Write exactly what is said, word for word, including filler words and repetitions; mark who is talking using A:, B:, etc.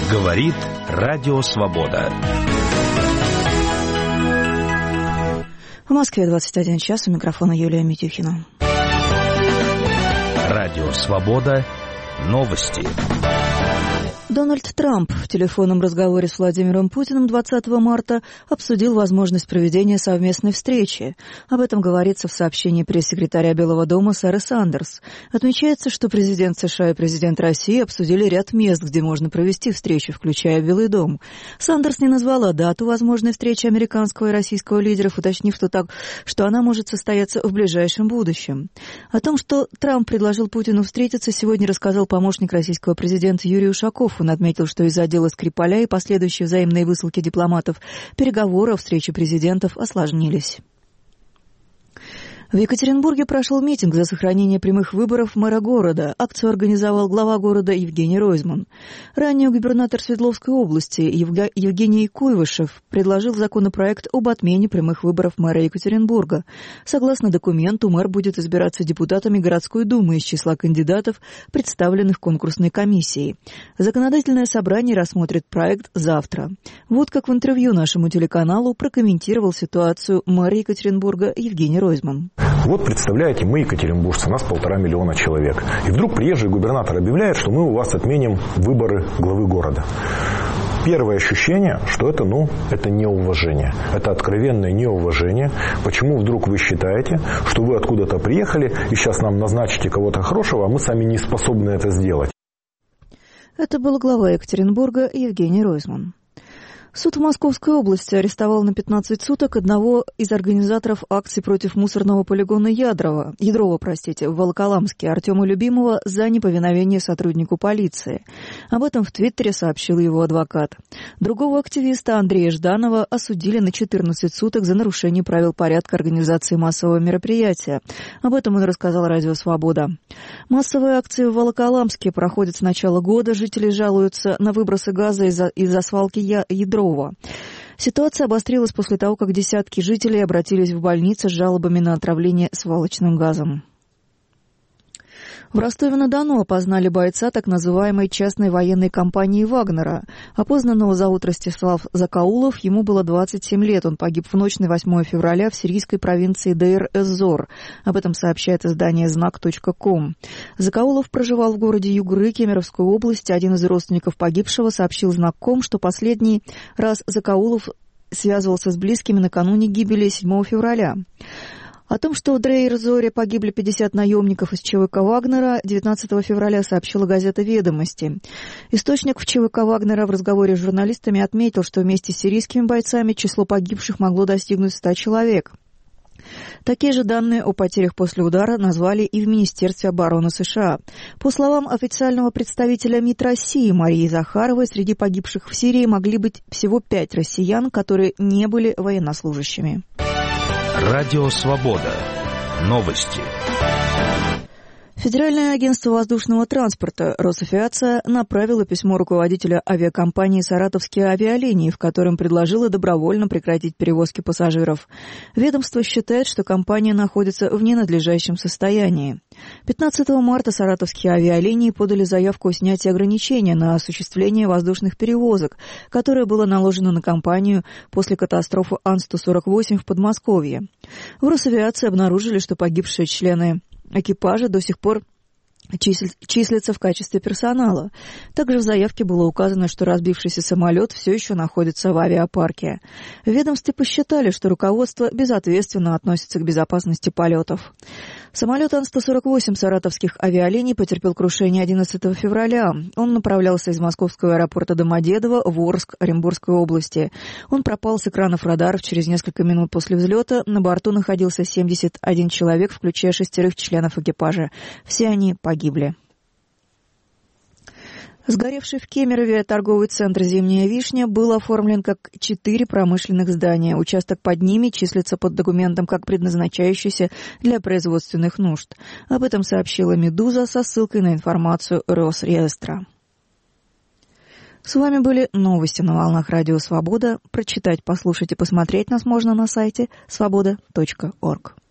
A: Говорит Радио Свобода.
B: В Москве двадцать один час. У микрофона Юлия Митюхина.
A: Радио Свобода. Новости.
B: Дональд Трамп в телефонном разговоре с Владимиром Путиным двадцатого марта обсудил возможность проведения совместной встречи. Об этом говорится в сообщении пресс-секретаря Белого дома Сары Сандерс. Отмечается, что президент США и президент России обсудили ряд мест, где можно провести встречу, включая Белый дом. Сандерс не назвала дату возможной встречи американского и российского лидеров, уточнив, что, так, что она может состояться в ближайшем будущем. О том, что Трамп предложил Путину встретиться, сегодня рассказал помощник российского президента Юрий Ушаков. Он отметил, что из-за дела Скрипаля и последующей взаимной высылки дипломатов переговоры о встрече президентов осложнились. В Екатеринбурге прошел митинг за сохранение прямых выборов мэра города. Акцию организовал глава города Евгений Ройзман. Ранее губернатор Свердловской области Евга... Евгений Куйвышев предложил законопроект об отмене прямых выборов мэра Екатеринбурга. Согласно документу, мэр будет избираться депутатами городской думы из числа кандидатов, представленных конкурсной комиссией. Законодательное собрание рассмотрит проект завтра. Вот как в интервью нашему телеканалу прокомментировал ситуацию мэр Екатеринбурга Евгений Ройзман.
C: Вот представляете, мы екатеринбуржцы, нас полтора миллиона человек. И вдруг приезжий губернатор объявляет, что мы у вас отменим выборы главы города. Первое ощущение, что это, ну, это неуважение. Это откровенное неуважение. Почему вдруг вы считаете, что вы откуда-то приехали и сейчас нам назначите кого-то хорошего, а мы сами не способны это сделать?
B: Это был глава Екатеринбурга Евгений Ройзман. Суд в Московской области арестовал на пятнадцать суток одного из организаторов акций против мусорного полигона Ядрова, Ядрова, простите, в Волоколамске, Артема Любимова, за неповиновение сотруднику полиции. Об этом в Твиттере сообщил его адвокат. Другого активиста Андрея Жданова осудили на четырнадцать суток за нарушение правил порядка организации массового мероприятия. Об этом он рассказал Радио Свобода. Массовые акции в Волоколамске проходят с начала года. Жители жалуются на выбросы газа из-за, из-за свалки Ядрова. Ситуация обострилась после того, как десятки жителей обратились в больницы с жалобами на отравление свалочным газом. В Ростове-на-Дону опознали бойца так называемой частной военной компании «Вагнера». Опознанного зовут Ростислав Закаулов, ему было двадцать семь лет. Он погиб в ночь на восьмое февраля в сирийской провинции Дейр-эз-Зор. Об этом сообщает издание знак точка ком. Закаулов проживал в городе Югры Кемеровской области. Один из родственников погибшего сообщил знак точка ком, что последний раз Закаулов связывался с близкими накануне гибели седьмого февраля. О том, что в Дейр-эз-Зоре погибли пятьдесят наемников из ЧВК «Вагнера», девятнадцатого февраля сообщила газета «Ведомости». Источник в ЧВК «Вагнера» в разговоре с журналистами отметил, что вместе с сирийскими бойцами число погибших могло достигнуть ста человек. Такие же данные о потерях после удара назвали и в Министерстве обороны США. По словам официального представителя МИД России Марии Захаровой, среди погибших в Сирии могли быть всего пять россиян, которые не были военнослужащими.
A: Радио Свобода. Новости.
B: Федеральное агентство воздушного транспорта «Росавиация» направило письмо руководителя авиакомпании «Саратовские авиалинии», в котором предложило добровольно прекратить перевозки пассажиров. Ведомство считает, что компания находится в ненадлежащем состоянии. пятнадцатого марта «Саратовские авиалинии» подали заявку о снятии ограничения на осуществление воздушных перевозок, которое было наложено на компанию после катастрофы Ан сто сорок восемь в Подмосковье. В Росавиации обнаружили, что погибшие члены экипажа до сих пор числятся в качестве персонала. Также в заявке было указано, что разбившийся самолет все еще находится в авиапарке. В ведомстве посчитали, что руководство безответственно относится к безопасности полетов. Самолет Ан сто сорок восемь саратовских авиалиний потерпел крушение одиннадцатого февраля. Он направлялся из московского аэропорта Домодедово в Орск Оренбургской области. Он пропал с экранов радаров через несколько минут после взлета. На борту находился семьдесят один человек, включая шестерых членов экипажа. Все они погибли. Сгоревший в Кемерове торговый центр «Зимняя вишня» был оформлен как четыре промышленных здания. Участок под ними числится под документом как предназначающийся для производственных нужд. Об этом сообщила «Медуза» со ссылкой на информацию Росреестра. С вами были новости на волнах Радио Свобода. Прочитать, послушать и посмотреть нас можно на сайте свобода точка орг.